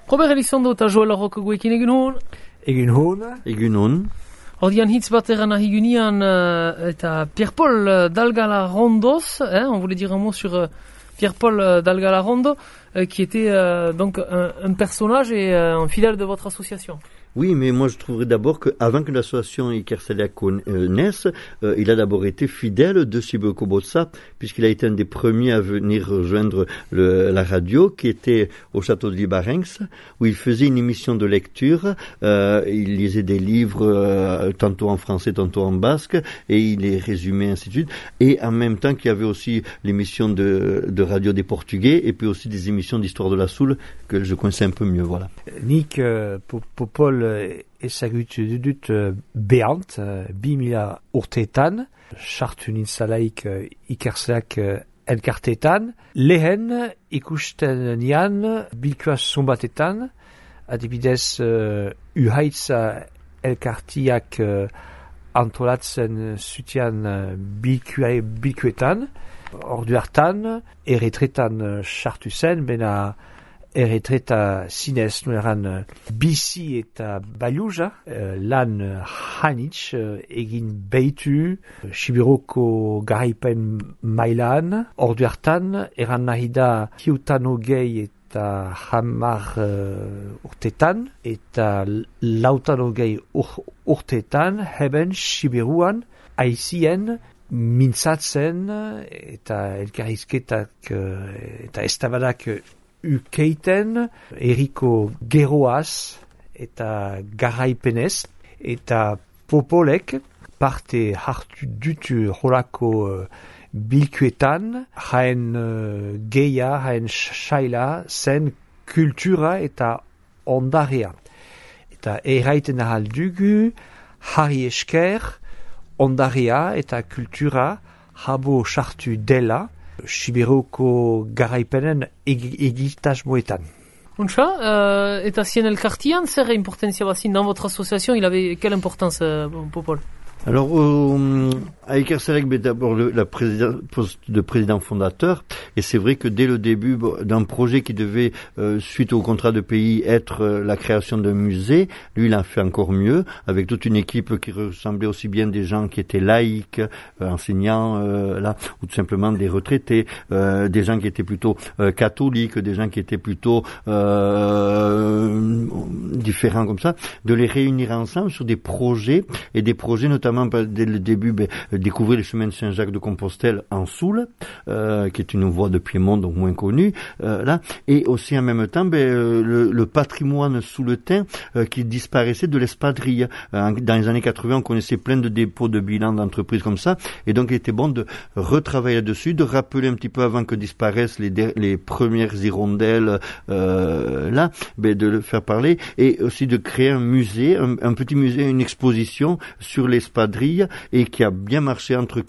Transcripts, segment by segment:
Robert Elizondo eta Joel Arroko guekin egin hon. Egin hon. Ordian hitz bat eran ahigunian eta Pierre-Paul Dalgala-Rondoz, on voulait dire un mot sur Pierre-Paul Dalgala-Rondo, qui était donc un personnage et un fidèle de votre association. Oui, mais moi je trouverais d'abord qu'avant que l'association Iker Saliak naisse, il a d'abord été fidèle de Sibylle Kobotsa, puisqu'il a été un des premiers à venir rejoindre la radio, qui était au château de Libarenx, où il faisait une émission de lecture. Il lisait des livres, tantôt en français, tantôt en basque, et il les résumait, ainsi de suite. Et en même temps qu'il y avait aussi l'émission de radio des Portugais, et puis aussi des émissions d'histoire de la Soule, que je connaissais un peu mieux, voilà. Nick Popol ezagutu behant, 2000 urteetan, sartu nintzalaik Ikerzeak elkarteetan, lehen ikusten nian bilkua zumbatetan, adibidez uhaitza elkartiak antolatzen zutian bilkuetan, ordu hartan, erretretan sartu zen, bena erretreta zinez nueran bizi eta bailuza, lan hanitz egin behitu Sibiroko garaipen mailan, ordu hartan eran nahi da hiutano gehi eta hamar urtetan, eta lautano gehi urtetan, heben Sibiruan aizien mintzatzen eta elkarrizketak eta estabadak ukeiten, eriko geroaz eta garaipenez, eta Popolek parte hartu dutu horako bilkuetan, haen geia, haen saila zen kultura eta ondarea. Eta erraiten ahal dugu, harri esker, ondarea eta kultura habo sartu dela, Sibiroko garaipenen egitasmoetan. Untsa, eta zien elkartian, zer importantzia bazin dans votre association, il avait quelle importance, Popol? Alors, à Iker Saliak, d'abord la poste de président fondateur, et c'est vrai que dès le début d'un projet qui devait, suite au contrat de pays, être la création d'un musée, lui il a fait encore mieux, avec toute une équipe qui ressemblait aussi bien des gens qui étaient laïcs, enseignants, là, ou tout simplement des retraités, des gens qui étaient plutôt catholiques, des gens qui étaient plutôt différents comme ça, de les réunir ensemble sur des projets, et des projets notamment dès le début, découvrir les chemins de Saint-Jacques de Compostelle en Soule, qui est une voie de Piémont, donc moins connue, là, et aussi en même temps le patrimoine souletain qui disparaissait de l'espadrille. Dans les années 80, on connaissait plein de dépôts de bilan d'entreprises comme ça, et donc il était bon de retravailler là-dessus, de rappeler un petit peu avant que disparaissent les premières hirondelles, là, de le faire parler, et aussi de créer un musée, un petit musée, une exposition sur l'espadrille, et qui a bien marché entre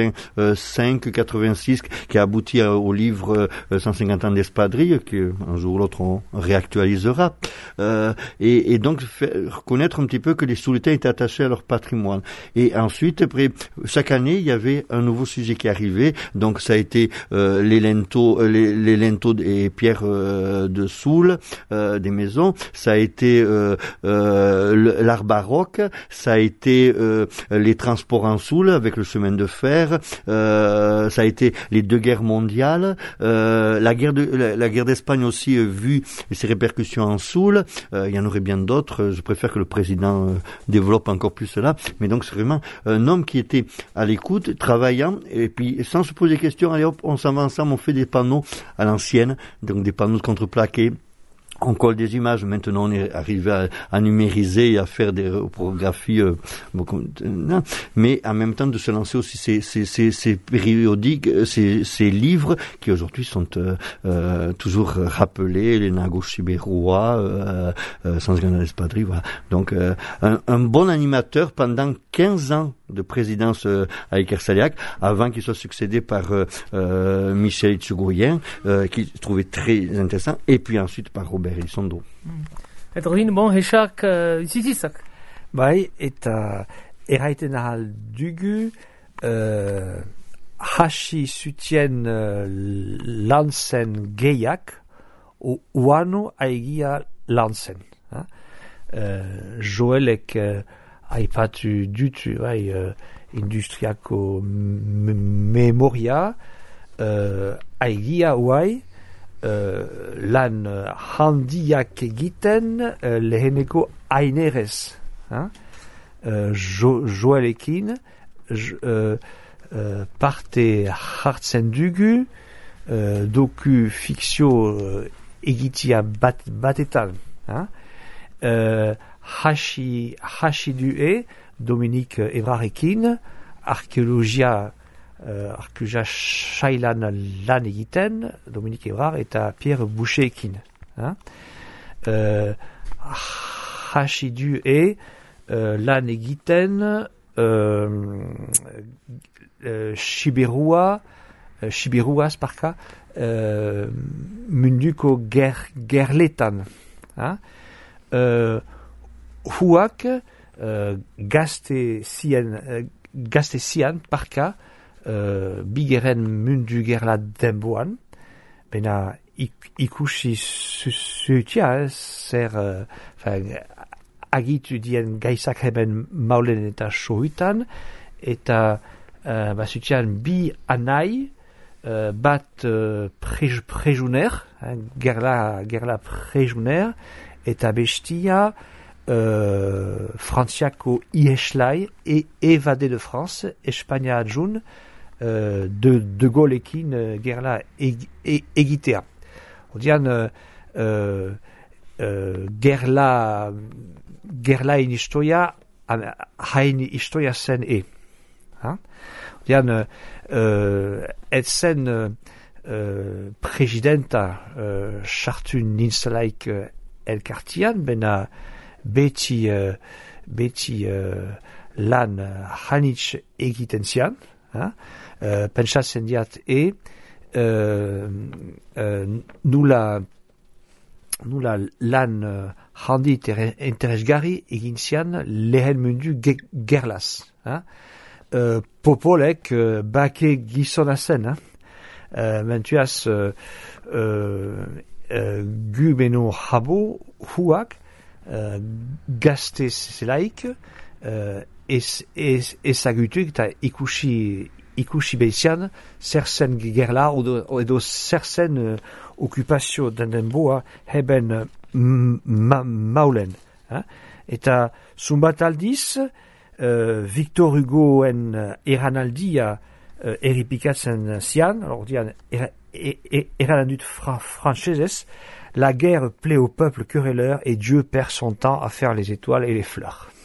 85 et 86, qui a abouti au livre 150 ans d'espadrille, que un jour ou l'autre on réactualisera, et donc faire connaître un petit peu que les Souletais étaient attachés à leur patrimoine. Et ensuite, après, chaque année, il y avait un nouveau sujet qui arrivait, donc ça a été les linteaux et pierres de Soule, des maisons, ça a été l'art baroque, ça a été les transports en Soule avec le chemin de fer, ça a été les deux guerres mondiales, la guerre d'Espagne aussi, vu ses répercussions en Soule, il y en aurait bien d'autres, je préfère que le président développe encore plus cela, mais donc c'est vraiment un homme qui était à l'écoute, travaillant, et puis sans se poser des questions, allez hop, on s'en va ensemble, on fait des panneaux à l'ancienne, donc des panneaux contreplaqués, on colle des images. Maintenant, on est arrivé à numériser et à faire des reprographies, mais en même temps de se lancer aussi ces périodiques, ces livres qui aujourd'hui sont toujours rappelés, les Nagos Sibérois, Sans Gana d'Espadrille, voilà. Donc, un bon animateur pendant 15 ans de présidence à Iker Saliak, avant qu'il soit succédé par Michel Tchougoyen, qui trouvait très intéressant, et puis ensuite par Robert Elizondo. Eta hori, bon, hexak zizizak. Bai, eta erraiten ahal dugu, hasi zutien lantzen gehiak, uano aigia lantzen. Joelek aipatu dutu industriako memoria aigia uai lan handiak egiten leheneko ainerez. Joelekin parte hartzen dugu doku fikzio egitia batetan. Hasi due Dominique Evrarekin arkeologia sailan lan egiten Dominique Evrar eta Pierre Boucherekin. Hasi due lan egiten Siberuaz parka munduko gerletan. Huak gazte zian parka bigeren mundu gerla denboan, bena ikusi zutia zer agitu dien gaizak heben maulen eta sohutan, eta bazutian bi anai, bat prejuner, gerla prejuner, eta bestia frantziako ieslai evade de France, Espainia adjun, de Gaullekin gerla egitea. Odian gerla in historia hain historia zen Odian etzen presidenta sartu nintzelaik elkartian, bena beti lan hanitz egiten zian, pentsatzen diat nula lan handi interesgarri egin zian lehen mundu gerlaz. Popolek bake gizona zen, mentuaz gu beno habo huak gazte zelaik ezagutuk eta ikusi behizian zer zen gerla edo zer zen okupazio denboa heben maulen. Eta zumbat aldiz Victor Hugoen eranaldia errepikatzen zian, ordian eranaldut frantsesez, la guerre plaît au peuple querelleur et Dieu perd son temps à faire les étoiles et les fleurs.